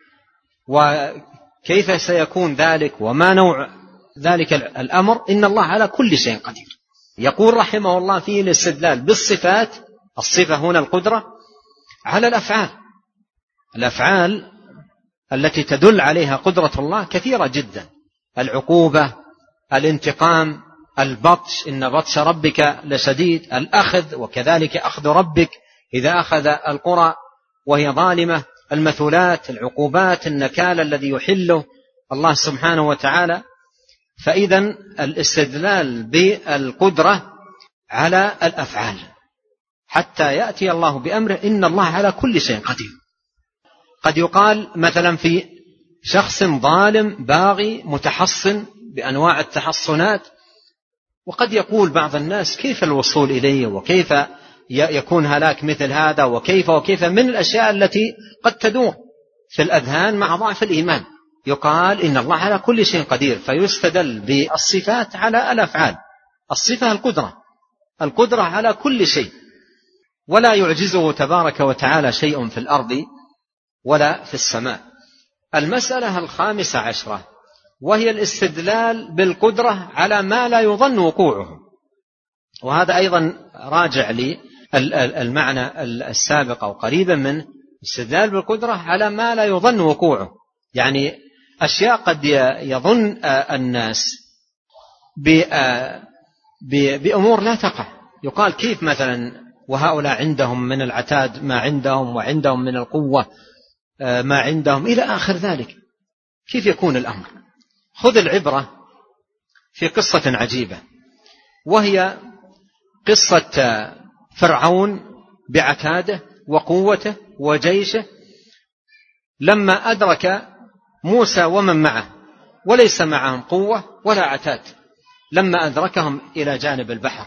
وكيف سيكون ذلك وما نوع ذلك الأمر؟ إن الله على كل شيء قدير. يقول رحمه الله فيه الاستدلال بالصفات، الصفة هنا القدرة، على الأفعال. الأفعال التي تدل عليها قدرة الله كثيرة جدا، العقوبة، الانتقام، البطش، إن بطش ربك لشديد، الأخذ وكذلك أخذ ربك إذا أخذ القرى وهي ظالمة، المثلات، العقوبات، النكال الذي يحله الله سبحانه وتعالى. فإذن الاستدلال بالقدرة على الأفعال حتى يأتي الله بأمره، إن الله على كل شيء قدير. قد يقال مثلا في شخص ظالم باغي متحصن بأنواع التحصنات، وقد يقول بعض الناس كيف الوصول إليه وكيف يكون هلاك مثل هذا وكيف وكيف من الأشياء التي قد تدور في الأذهان مع ضعف الإيمان. يقال إن الله على كل شيء قدير، فيستدل بالصفات على الأفعال. الصفة القدرة، القدرة على كل شيء، ولا يعجزه تبارك وتعالى شيء في الأرض ولا في السماء. المسألة الخامسة عشرة وهي الاستدلال بالقدرة على ما لا يظن وقوعه، وهذا أيضا راجع للمعنى السابق أو قريبا منه. استدلال بالقدرة على ما لا يظن وقوعه، يعني أشياء قد يظن الناس بأمور لا تقع، يقال كيف مثلا وهؤلاء عندهم من العتاد ما عندهم، وعندهم من القوة ما عندهم، إلى آخر ذلك. كيف يكون الأمر؟ خذ العبرة في قصة عجيبة، وهي قصة فرعون بعتاده وقوته وجيشه لما أدرك موسى ومن معه وليس معهم قوة ولا عتاد، لما أدركهم إلى جانب البحر.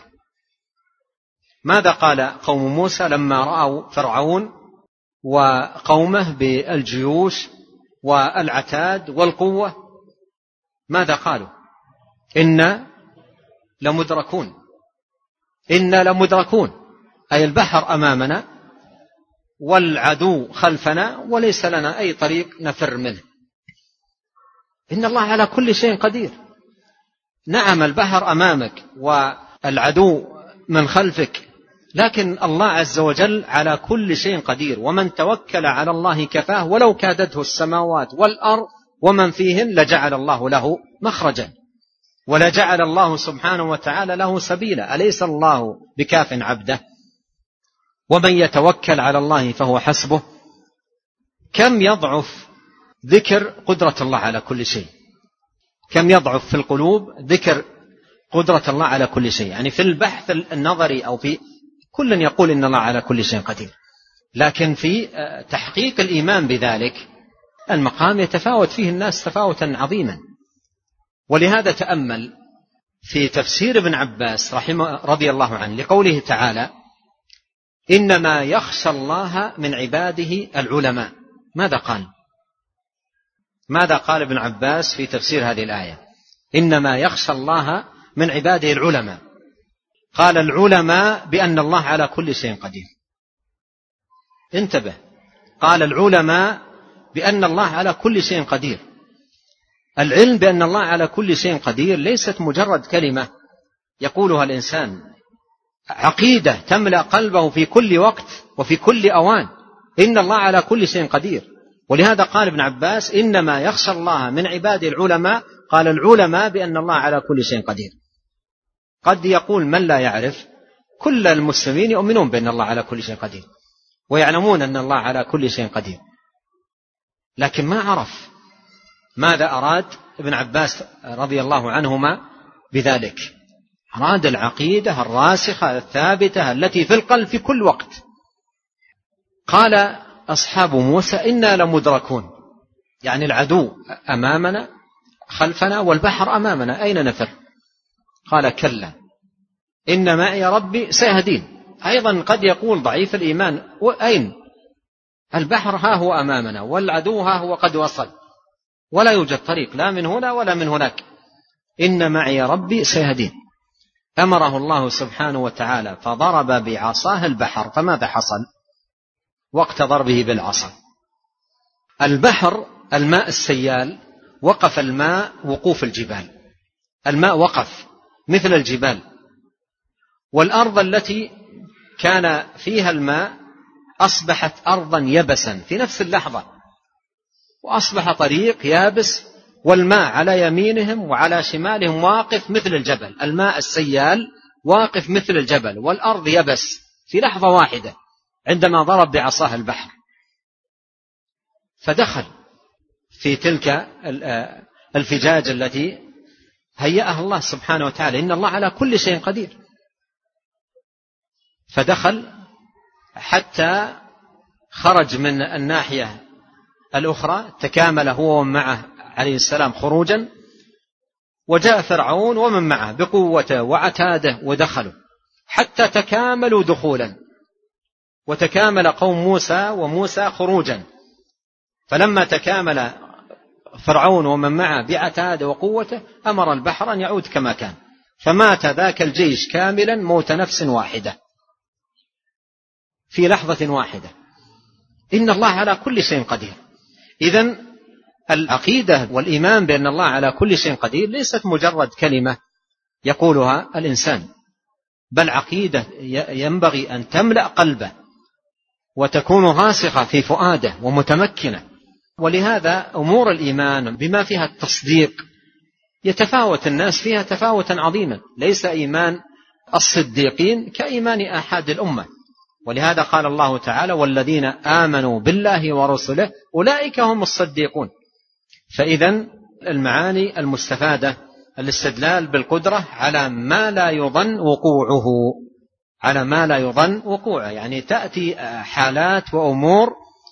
ماذا قال قوم موسى لما رأوا فرعون وقومه بالجيوش والعتاد والقوة؟ ماذا قالوا؟ إنا لمدركون، إنا لمدركون، أي البحر أمامنا والعدو خلفنا وليس لنا أي طريق نفر منه. إن الله على كل شيء قدير. نعم البحر أمامك والعدو من خلفك، لكن الله عز وجل على كل شيء قدير، ومن توكل على الله كفاه ولو كادته السماوات والأرض ومن فيهن لجعل الله له مخرجا ولجعل الله سبحانه وتعالى له سبيلا. أليس الله بكاف عبده؟ ومن يتوكل على الله فهو حسبه. كم يضعف ذكر قدرة الله على كل شيء، كم يضعف في القلوب ذكر قدرة الله على كل شيء. يعني في البحث النظري أو في كل يقول إن الله على كل شيء قدير، لكن في تحقيق الإيمان بذلك المقام يتفاوت فيه الناس تفاوتا عظيما. ولهذا تأمل في تفسير ابن عباس رحمه رضي الله عنه لقوله تعالى إنما يخشى الله من عباده العلماء. ماذا قال؟ ماذا قال ابن عباس في تفسير هذه الآية؟ إنما يخشى الله من عباده العلماء. قال العلماء بأن الله على كل شيء قدير. انتبه، قال العلماء بأن الله على كل شيء قدير. العلم بأن الله على كل شيء قدير ليست مجرد كلمة يقولها الإنسان، عقيدة تملأ قلبه في كل وقت وفي كل أوان. إن الله على كل شيء قدير. ولهذا قال ابن عباس إنما يخشى الله من عباده العلماء. قال العلماء بأن الله على كل شيء قدير. قد يقول من لا يعرف كل المسلمين يؤمنون بأن الله على كل شيء قدير ويعلمون أن الله على كل شيء قدير، لكن ما عرف ماذا أراد ابن عباس رضي الله عنهما بذلك. أراد العقيدة الراسخة الثابتة التي في القلب في كل وقت. قال أصحاب موسى إنا لمدركون، يعني العدو أمامنا خلفنا والبحر أمامنا، أين نفر؟ قال كلا إن معي ربي سيهدين. أيضا قد يقول ضعيف الإيمان أين؟ البحر ها هو أمامنا والعدو ها هو قد وصل ولا يوجد طريق لا من هنا ولا من هناك. إن معي ربي سيهدين. أمره الله سبحانه وتعالى فضرب بعصاه البحر، فماذا حصل وقت ضربه بالعصا؟ البحر الماء السيال وقف الماء وقوف الجبال، الماء وقف مثل الجبال. والأرض التي كان فيها الماء أصبحت أرضا يبسا في نفس اللحظة، وأصبح طريق يابس والماء على يمينهم وعلى شمالهم واقف مثل الجبل. الماء السيال واقف مثل الجبل والأرض يبس في لحظة واحدة عندما ضرب بعصاه البحر. فدخل في تلك الفجاج التي هيأها الله سبحانه وتعالى. إن الله على كل شيء قدير. فدخل حتى خرج من الناحية الأخرى، تكامل هو ومعه عليه السلام خروجا، وجاء فرعون ومن معه بقوته وعتاده ودخلوا حتى تكاملوا دخولا، وتكامل قوم موسى وموسى خروجا. فلما تكامل فرعون ومن معه بعتاد وقوته أمر البحر أن يعود كما كان، فمات ذاك الجيش كاملا موت نفس واحدة في لحظة واحدة. إن الله على كل شيء قدير. إذن العقيدة والإيمان بأن الله على كل شيء قدير ليست مجرد كلمة يقولها الإنسان، بل عقيدة ينبغي أن تملأ قلبه وتكون راسخة في فؤاده ومتمكنة. ولهذا أمور الإيمان بما فيها التصديق يتفاوت الناس فيها تفاوتا عظيما، ليس إيمان الصديقين كإيمان أحد الأمة. ولهذا قال الله تعالى: والذين آمنوا بالله ورسله أولئك هم الصديقون. فإذن المعاني المستفادة الاستدلال بالقدرة على ما لا يظن وقوعه، على ما لا يظن وقوعه، يعني تأتي حالات وأمور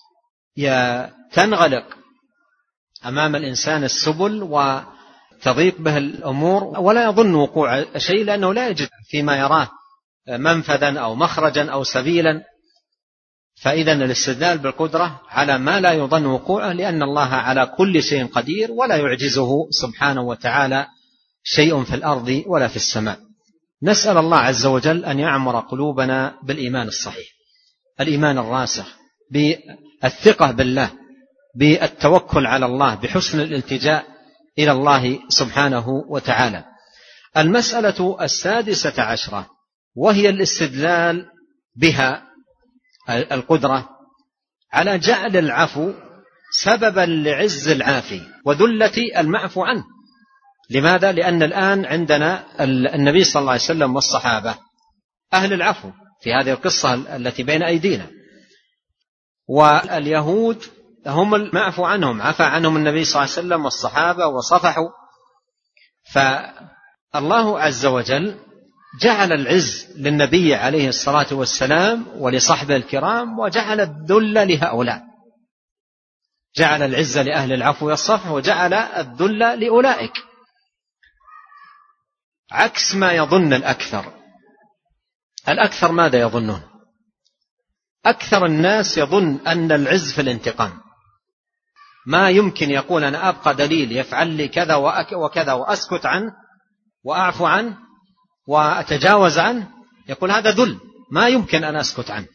تنغلق أمام الإنسان السبل وتضيق به الأمور ولا يظن وقوع شيء، لأنه لا يجد فيما يراه منفذا أو مخرجا أو سبيلا. فإذن الاستدلال بالقدرة على ما لا يظن وقوعه، لأن الله على كل شيء قدير ولا يعجزه سبحانه وتعالى شيء في الأرض ولا في السماء. نسأل الله عز وجل أن يعمر قلوبنا بالإيمان الصحيح، الإيمان الراسخ، بالثقة بالله، بالتوكل على الله، بحسن الالتجاء إلى الله سبحانه وتعالى. المسألة السادسة عشرة وهي الاستدلال بها القدرة على جعل العفو سببا لعز العافي وذلة المعفو عنه. لماذا؟ لأن الآن عندنا النبي صلى الله عليه وسلم والصحابة أهل العفو في هذه القصة التي بين أيدينا، واليهود هم المعفو عنهم، عفى عنهم النبي صلى الله عليه وسلم والصحابة وصفحوا. فالله عز وجل جعل العز للنبي عليه الصلاة والسلام ولصحبه الكرام، وجعل الذل لهؤلاء، جعل العز لأهل العفو والصفح وجعل الذل لأولئك، عكس ما يظن الأكثر. الأكثر ماذا يظنون؟ أكثر الناس يظن أن العز في الانتقام، ما يمكن يقول أنا أبقى دليل يفعل لي كذا وكذا وأسكت عنه وأعفو عنه وأتجاوز عنه، يقول هذا ذل ما يمكن أن أسكت عنه.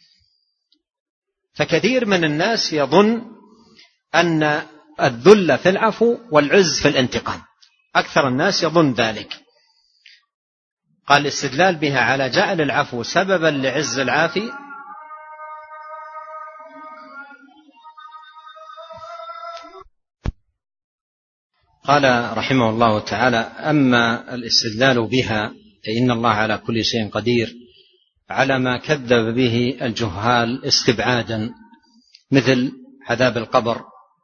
فكثير من الناس يظن أن الذل في العفو والعز في الانتقام، أكثر الناس يظن ذلك. قال الاستدلال بها على جعل العفو سببا لعز العافي قال رحمه الله تعالى: أما الاستدلال بها فإن الله على كل شيء قدير على ما كذب به الجهال استبعادا، مثل عذاب القبر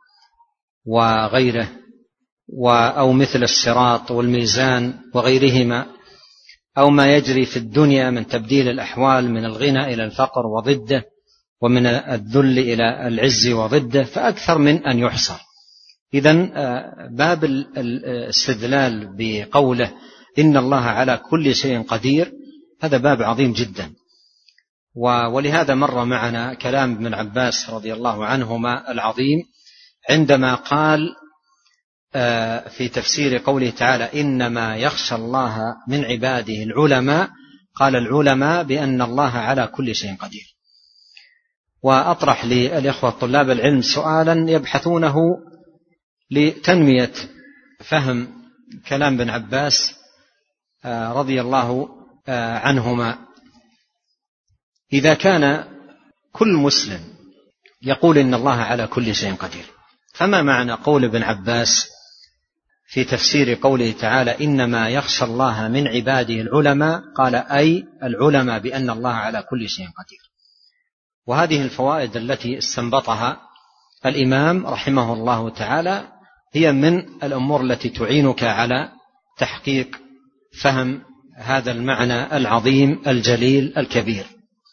وغيره، أو مثل الصراط والميزان وغيرهما، أو ما يجري في الدنيا من تبديل الأحوال من الغنى إلى الفقر وضده، ومن الذل إلى العز وضده، فأكثر من أن يحصر. إذن باب الاستدلال بقوله إن الله على كل شيء قدير هذا باب عظيم جدا. ولهذا مر معنا كلام ابن عباس رضي الله عنهما العظيم عندما قال في تفسير قوله تعالى: إنما يخشى الله من عباده العلماء، قال العلماء بأن الله على كل شيء قدير. وأطرح للإخوة طلاب العلم سؤالا يبحثونه لتنمية فهم كلام ابن عباس رضي الله عنهما: إذا كان كل مسلم يقول إن الله على كل شيء قدير، فما معنى قول ابن عباس في تفسير قوله تعالى: إنما يخشى الله من عباده العلماء، قال أي العلماء بأن الله على كل شيء قدير. وهذه الفوائد التي استنبطها الإمام رحمه الله تعالى هي من الأمور التي تعينك على تحقيق فهم هذا المعنى العظيم الجليل الكبير.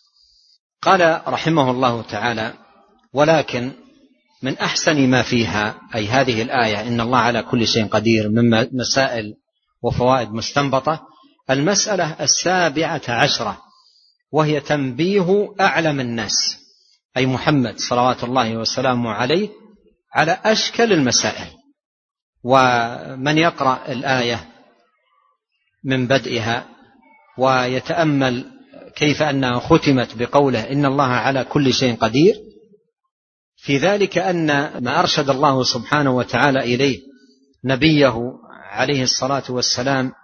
قال رحمه الله تعالى: ولكن من أحسن ما فيها، أي هذه الآية إن الله على كل شيء قدير، من مسائل وفوائد مستنبطة، المسألة السابعة عشرة، وهي تنبيه أعلم الناس أي محمد صلوات الله وسلامه عليه على أشكل المسائل. ومن يقرأ الآية من بدئها ويتأمل كيف أنها ختمت بقوله إن الله على كل شيء قدير، في ذلك أن ما أرشد الله سبحانه وتعالى إليه نبيه عليه الصلاة والسلام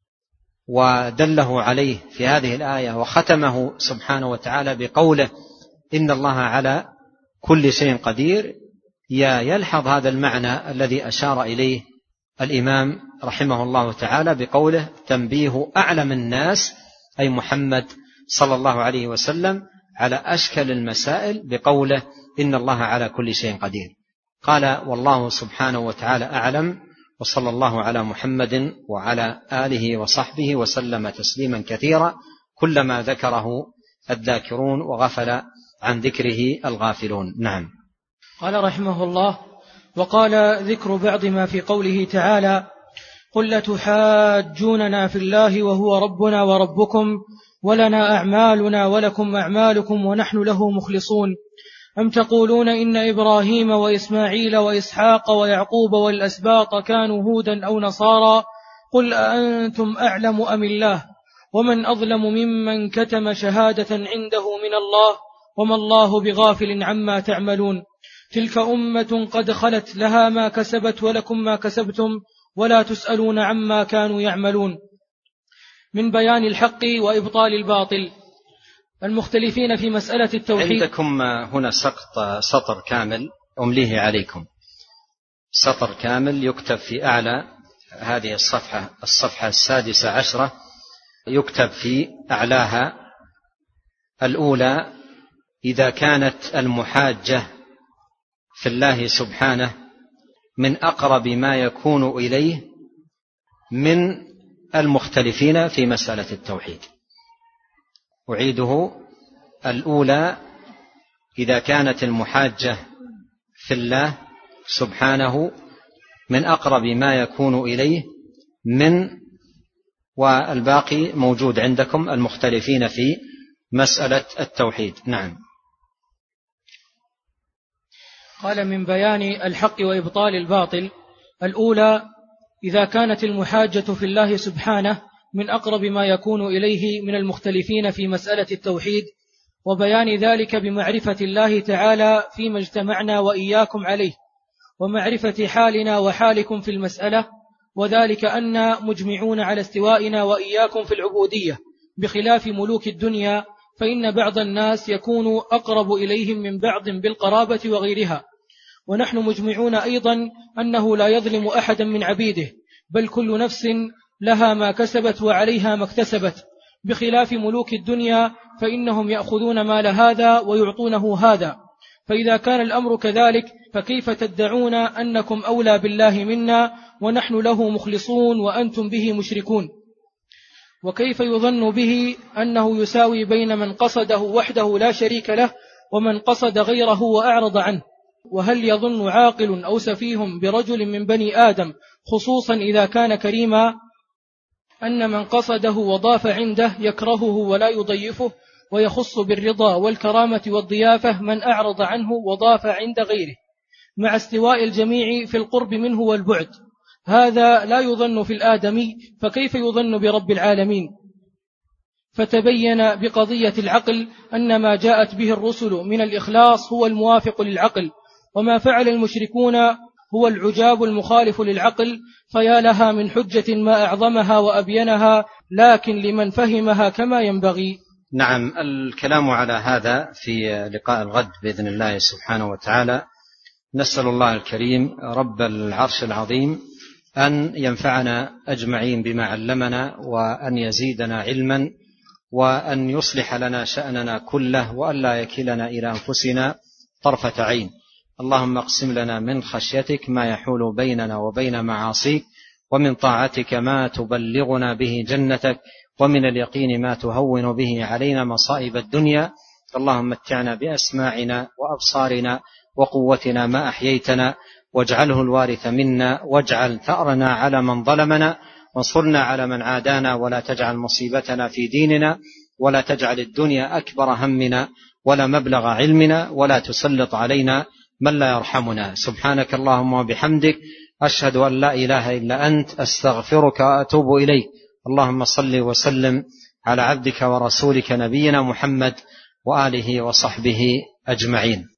ودله عليه في هذه الآية وختمه سبحانه وتعالى بقوله إن الله على كل شيء قدير، يلحظ هذا المعنى الذي أشار إليه الإمام رحمه الله تعالى بقوله تنبيه أعلم الناس أي محمد صلى الله عليه وسلم على أشكل المسائل بقوله إن الله على كل شيء قدير. قال والله سبحانه وتعالى أعلم، وصلى الله على محمد وعلى آله وصحبه وسلم تسليما كثيرا، كلما ذكره الذاكرون وغفل عن ذكره الغافلون. نعم. قال رحمه الله: وقال ذكر بعض ما في قوله تعالى: قل لتحاجوننا في الله وهو ربنا وربكم ولنا أعمالنا ولكم أعمالكم ونحن له مخلصون، أم تقولون إن إبراهيم وإسماعيل وإسحاق ويعقوب والأسباط كانوا هودا أو نصارى، قل أأنتم أعلم أم الله، ومن أظلم ممن كتم شهادة عنده من الله وما الله بغافل عما تعملون، تلك أمة قد خلت لها ما كسبت ولكم ما كسبتم ولا تسألون عما كانوا يعملون. من بيان الحق وإبطال الباطل. المختلفين في مسألة التوحيد. عندكم هنا سقط سطر كامل أمليه عليكم، سطر كامل يكتب في أعلى هذه الصفحة، الصفحة السادسة عشرة، يكتب في أعلاها الأولى: إذا كانت المحاجة في الله سبحانه من أقرب ما يكون إليه من المختلفين في مسألة التوحيد. أعيده: الأولى: إذا كانت المحاجة في الله سبحانه من أقرب ما يكون إليه من، والباقي موجود عندكم، المختلفين في مسألة التوحيد. نعم. قال: من بيان الحق وإبطال الباطل. الأولى: إذا كانت المحاجة في الله سبحانه من أقرب ما يكون إليه من المختلفين في مسألة التوحيد، وبيان ذلك بمعرفة الله تعالى فيما اجتمعنا وإياكم عليه، ومعرفة حالنا وحالكم في المسألة، وذلك أن مجمعون على استوائنا وإياكم في العبودية بخلاف ملوك الدنيا، فإن بعض الناس يكون أقرب إليهم من بعض بالقرابة وغيرها، ونحن مجمعون أيضا أنه لا يظلم أحدا من عبيده، بل كل نفس لها ما كسبت وعليها ما اكتسبت، بخلاف ملوك الدنيا فإنهم يأخذون مال هذا ويعطونه هذا. فإذا كان الأمر كذلك فكيف تدعون أنكم أولى بالله منا ونحن له مخلصون وأنتم به مشركون؟ وكيف يظن به أنه يساوي بين من قصده وحده لا شريك له ومن قصد غيره وأعرض عنه؟ وهل يظن عاقل أو سفيه برجل من بني آدم، خصوصا إذا كان كريما، أن من قصده وضاف عنده يكرهه ولا يضيفه، ويخص بالرضا والكرامة والضيافة من أعرض عنه وضاف عند غيره، مع استواء الجميع في القرب منه والبعد؟ هذا لا يظن في الآدمي، فكيف يظن برب العالمين؟ فتبين بقضية العقل أن ما جاءت به الرسل من الإخلاص هو الموافق للعقل، وما فعل المشركون هو العجاب المخالف للعقل، فيا لها من حجة ما أعظمها وأبينها، لكن لمن فهمها كما ينبغي. نعم. الكلام على هذا في لقاء الغد بإذن الله سبحانه وتعالى. نسأل الله الكريم رب العرش العظيم أن ينفعنا أجمعين بما علمنا، وأن يزيدنا علما، وأن يصلح لنا شأننا كله، وأن لا يكلنا إلى أنفسنا طرفة عين. اللهم اقسم لنا من خشيتك ما يحول بيننا وبين معاصيك، ومن طاعتك ما تبلغنا به جنتك، ومن اليقين ما تهون به علينا مصائب الدنيا. اللهم متعنا بأسماعنا وأبصارنا وقوتنا ما أحييتنا، واجعله الوارث منا، واجعل ثأرنا على من ظلمنا، وانصرنا على من عادانا، ولا تجعل مصيبتنا في ديننا، ولا تجعل الدنيا أكبر همنا ولا مبلغ علمنا، ولا تسلط علينا من لا يرحمنا. سبحانك اللهم وبحمدك، أشهد أن لا إله إلا أنت أستغفرك وأتوب إليك. اللهم صل وسلم على عبدك ورسولك نبينا محمد وآله وصحبه أجمعين.